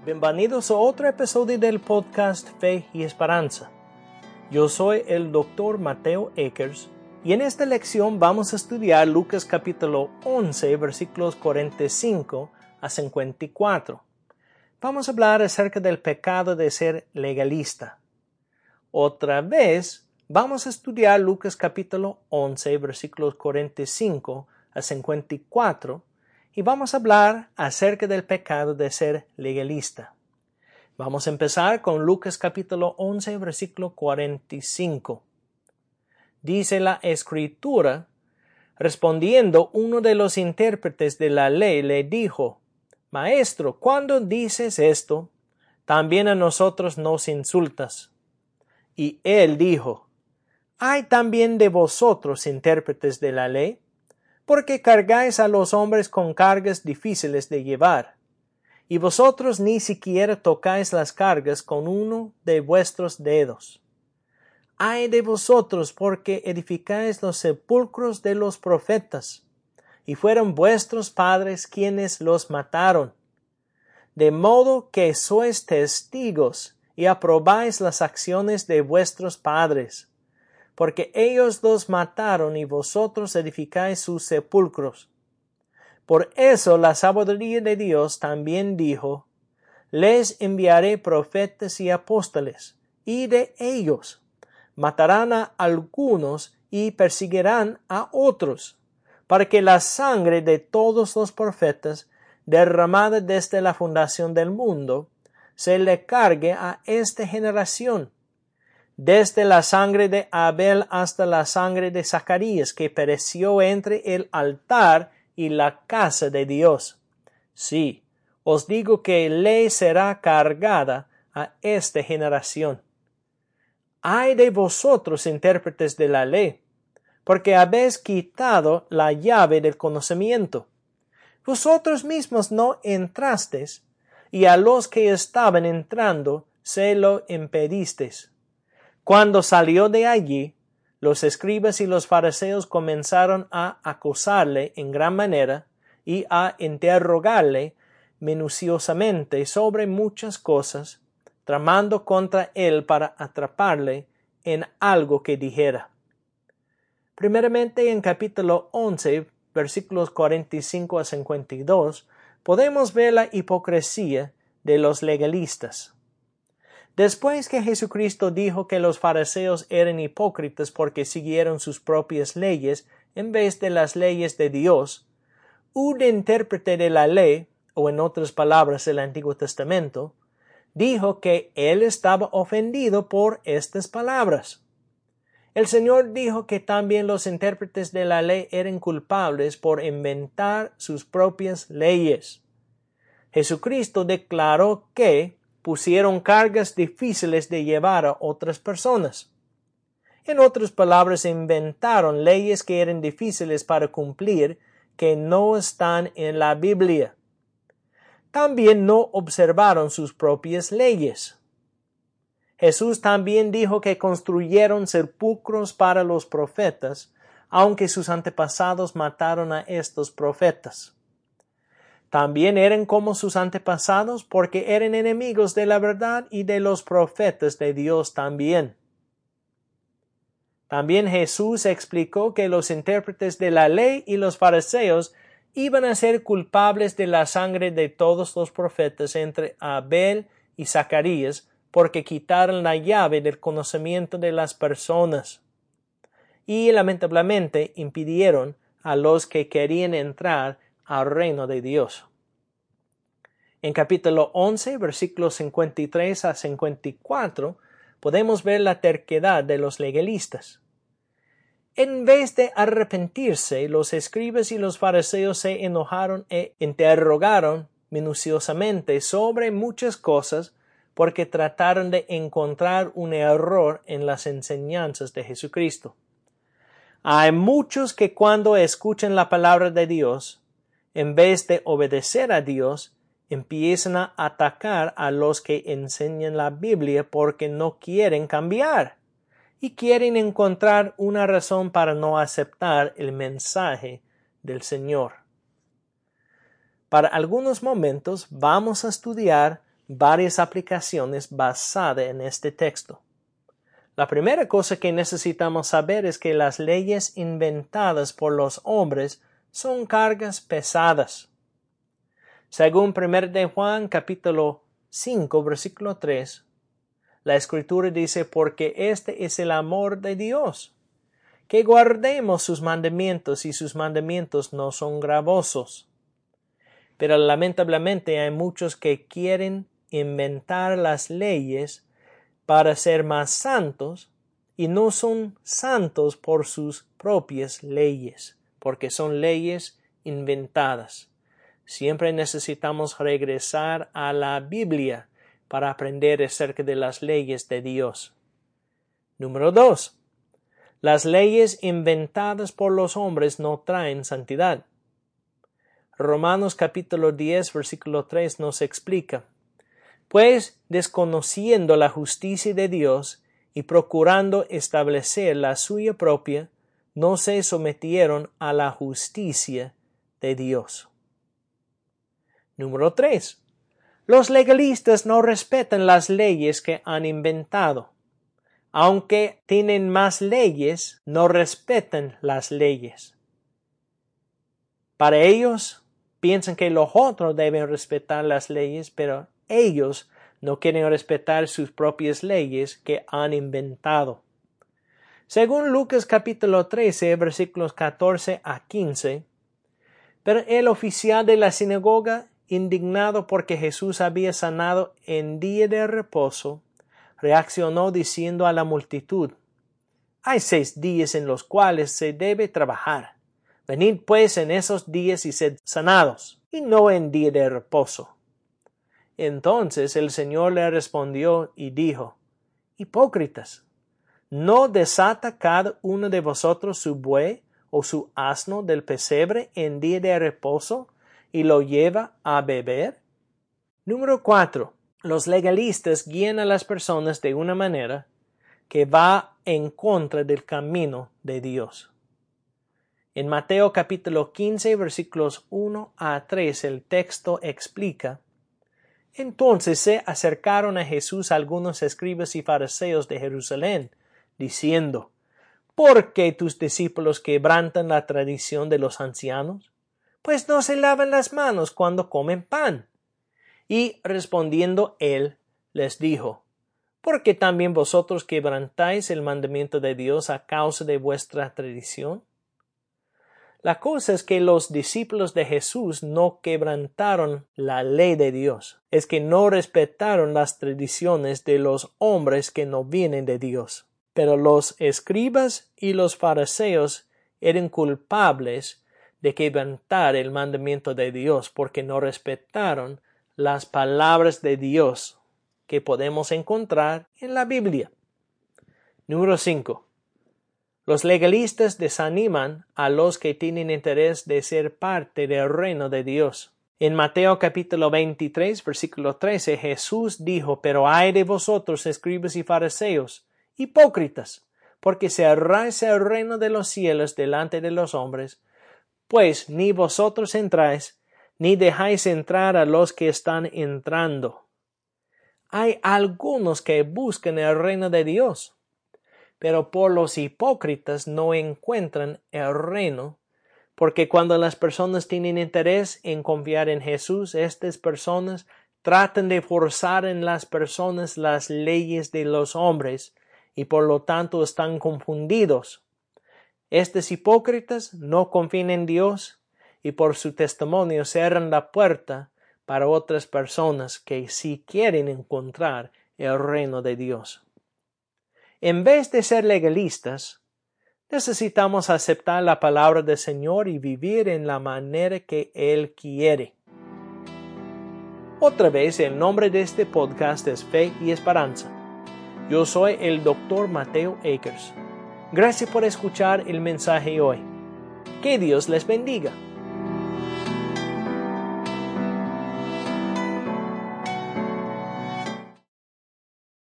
Bienvenidos a otro episodio del podcast Fe y Esperanza. Yo soy el Dr. Mateo Akers y en esta lección vamos a estudiar Lucas capítulo 11 versículos 45 a 54. Vamos a hablar acerca del pecado de ser legalista. Otra vez vamos a estudiar Lucas capítulo 11 versículos 45 a 54 y vamos a hablar acerca del pecado de ser legalista. Vamos a empezar con Lucas capítulo 11, versículo 45. Dice la Escritura, respondiendo uno de los intérpretes de la ley le dijo, Maestro, ¿cuándo dices esto? También a nosotros nos insultas. Y él dijo, ¿hay también de vosotros intérpretes de la ley? Porque cargáis a los hombres con cargas difíciles de llevar, y vosotros ni siquiera tocáis las cargas con uno de vuestros dedos. Ay de vosotros, porque edificáis los sepulcros de los profetas, y fueron vuestros padres quienes los mataron. De modo que sois testigos, y aprobáis las acciones de vuestros padres, porque ellos los mataron y vosotros edificáis sus sepulcros. Por eso la sabiduría de Dios también dijo, les enviaré profetas y apóstoles, y de ellos matarán a algunos y perseguirán a otros, para que la sangre de todos los profetas, derramada desde la fundación del mundo, se le cargue a esta generación, desde la sangre de Abel hasta la sangre de Zacarías, que pereció entre el altar y la casa de Dios. Sí, os digo que ley será cargada a esta generación. Ay de vosotros, intérpretes de la ley, porque habéis quitado la llave del conocimiento. Vosotros mismos no entrasteis, y a los que estaban entrando se lo impedisteis. Cuando salió de allí, los escribas y los fariseos comenzaron a acusarle en gran manera y a interrogarle minuciosamente sobre muchas cosas, tramando contra él para atraparle en algo que dijera. Primeramente, en capítulo 11, versículos 45 a 52, podemos ver la hipocresía de los legalistas. Después que Jesucristo dijo que los fariseos eran hipócritas porque siguieron sus propias leyes en vez de las leyes de Dios, un intérprete de la ley, o en otras palabras del Antiguo Testamento, dijo que él estaba ofendido por estas palabras. El Señor dijo que también los intérpretes de la ley eran culpables por inventar sus propias leyes. Jesucristo declaró que pusieron cargas difíciles de llevar a otras personas. En otras palabras, inventaron leyes que eran difíciles para cumplir, que no están en la Biblia. También no observaron sus propias leyes. Jesús también dijo que construyeron sepulcros para los profetas, aunque sus antepasados mataron a estos profetas. También eran como sus antepasados porque eran enemigos de la verdad y de los profetas de Dios también. También Jesús explicó que los intérpretes de la ley y los fariseos iban a ser culpables de la sangre de todos los profetas entre Abel y Zacarías porque quitaron la llave del conocimiento de las personas y lamentablemente impidieron a los que querían entrar al reino de Dios. En capítulo 11, versículos 53 a 54, podemos ver la terquedad de los legalistas. En vez de arrepentirse, los escribas y los fariseos se enojaron e interrogaron minuciosamente sobre muchas cosas porque trataron de encontrar un error en las enseñanzas de Jesucristo. Hay muchos que cuando escuchan la palabra de Dios, en vez de obedecer a Dios, empiezan a atacar a los que enseñan la Biblia porque no quieren cambiar y quieren encontrar una razón para no aceptar el mensaje del Señor. Para algunos momentos vamos a estudiar varias aplicaciones basadas en este texto. La primera cosa que necesitamos saber es que las leyes inventadas por los hombres son cargas pesadas. Según 1 de Juan capítulo 5 versículo 3, la Escritura dice: porque este es el amor de Dios, que guardemos sus mandamientos, y sus mandamientos no son gravosos. Pero lamentablemente hay muchos que quieren inventar las leyes para ser más santos, y no son santos por sus propias leyes, porque son leyes inventadas. Siempre necesitamos regresar a la Biblia para aprender acerca de las leyes de Dios. Número 2. Las leyes inventadas por los hombres no traen santidad. Romanos capítulo 10 versículo 3 nos explica: pues desconociendo la justicia de Dios y procurando establecer la suya propia, no se sometieron a la justicia de Dios. Número 3. Los legalistas no respetan las leyes que han inventado. Aunque tienen más leyes, no respetan las leyes. Para ellos, piensan que los otros deben respetar las leyes, pero ellos no quieren respetar sus propias leyes que han inventado. Según Lucas capítulo 13, versículos 14 a 15, pero el oficial de la sinagoga, indignado porque Jesús había sanado en día de reposo, reaccionó diciendo a la multitud: hay 6 días en los cuales se debe trabajar. Venid pues en esos días y sed sanados, y no en día de reposo. Entonces el Señor le respondió y dijo: hipócritas, ¿no desata cada uno de vosotros su buey o su asno del pesebre en día de reposo y lo lleva a beber? Número 4. Los legalistas guían a las personas de una manera que va en contra del camino de Dios. En Mateo capítulo 15 versículos 1 a 3 el texto explica: entonces se acercaron a Jesús algunos escribas y fariseos de Jerusalén, diciendo: ¿por qué tus discípulos quebrantan la tradición de los ancianos? Pues no se lavan las manos cuando comen pan. Y respondiendo él, les dijo: ¿por qué también vosotros quebrantáis el mandamiento de Dios a causa de vuestra tradición? La cosa es que los discípulos de Jesús no quebrantaron la ley de Dios, es que no respetaron las tradiciones de los hombres que no vienen de Dios. Pero los escribas y los fariseos eran culpables de quebrantar el mandamiento de Dios porque no respetaron las palabras de Dios que podemos encontrar en la Biblia. Número 5. Los legalistas desaniman a los que tienen interés de ser parte del reino de Dios. En Mateo capítulo 23, versículo 13, Jesús dijo: pero ay de vosotros, escribas y fariseos, hipócritas, porque cerráis el reino de los cielos delante de los hombres, pues ni vosotros entráis, ni dejáis entrar a los que están entrando. Hay algunos que buscan el reino de Dios, pero por los hipócritas no encuentran el reino, porque cuando las personas tienen interés en confiar en Jesús, estas personas tratan de forzar en las personas las leyes de los hombres y por lo tanto están confundidos. Estos hipócritas no confían en Dios y por su testimonio cierran la puerta para otras personas que sí quieren encontrar el reino de Dios. En vez de ser legalistas, necesitamos aceptar la palabra del Señor y vivir en la manera que Él quiere. Otra vez, el nombre de este podcast es Fe y Esperanza. Yo soy el Dr. Mateo Akers. Gracias por escuchar el mensaje hoy. Que Dios les bendiga.